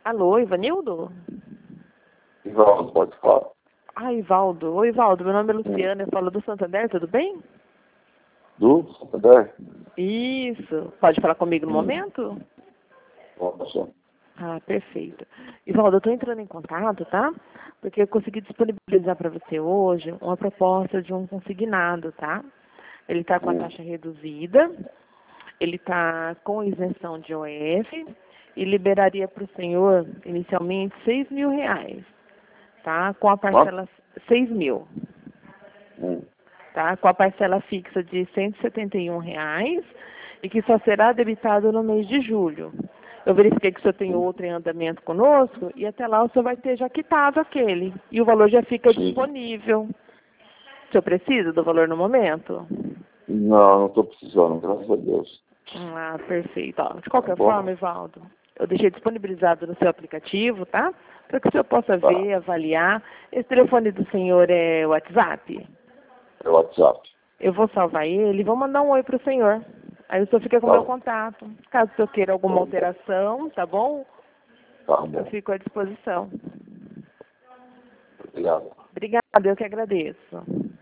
Alô, Ivanildo? Ivaldo, pode falar. Ah, Ivaldo. Oi, Ivaldo. Meu nome é Luciana, eu falo do Santander, tudo bem? Do Santander? Isso. Pode falar comigo no momento? Posso. Ah, perfeito. Ivaldo, eu estou entrando em contato, tá? Porque eu consegui disponibilizar para você hoje uma proposta de um consignado, tá? Ele está com a taxa reduzida, ele está com isenção de OF e liberaria para o senhor, inicialmente, R$ 6.000, tá? Com a Quanto? parcela 6.000, tá? Com a parcela fixa de R$ 171 e que só será debitado no mês de julho. Eu verifiquei que o senhor tem outro em andamento conosco e até lá o senhor vai ter já quitado aquele e o valor já fica disponível. O senhor precisa do valor no momento? Não estou precisando, graças a Deus. Ah, perfeito. Ó, de qualquer Tá bom. forma, Ivaldo, eu deixei disponibilizado no seu aplicativo, tá? Para que o senhor possa ver, avaliar. Esse telefone do senhor é o WhatsApp? É o WhatsApp. Eu vou salvar ele e vou mandar um oi para o senhor. Aí o senhor fica com o Tá meu bom. contato. Caso o senhor queira alguma Tá bom. alteração, tá bom? Tá Eu bom. fico à disposição. Obrigado. Obrigada, eu que agradeço.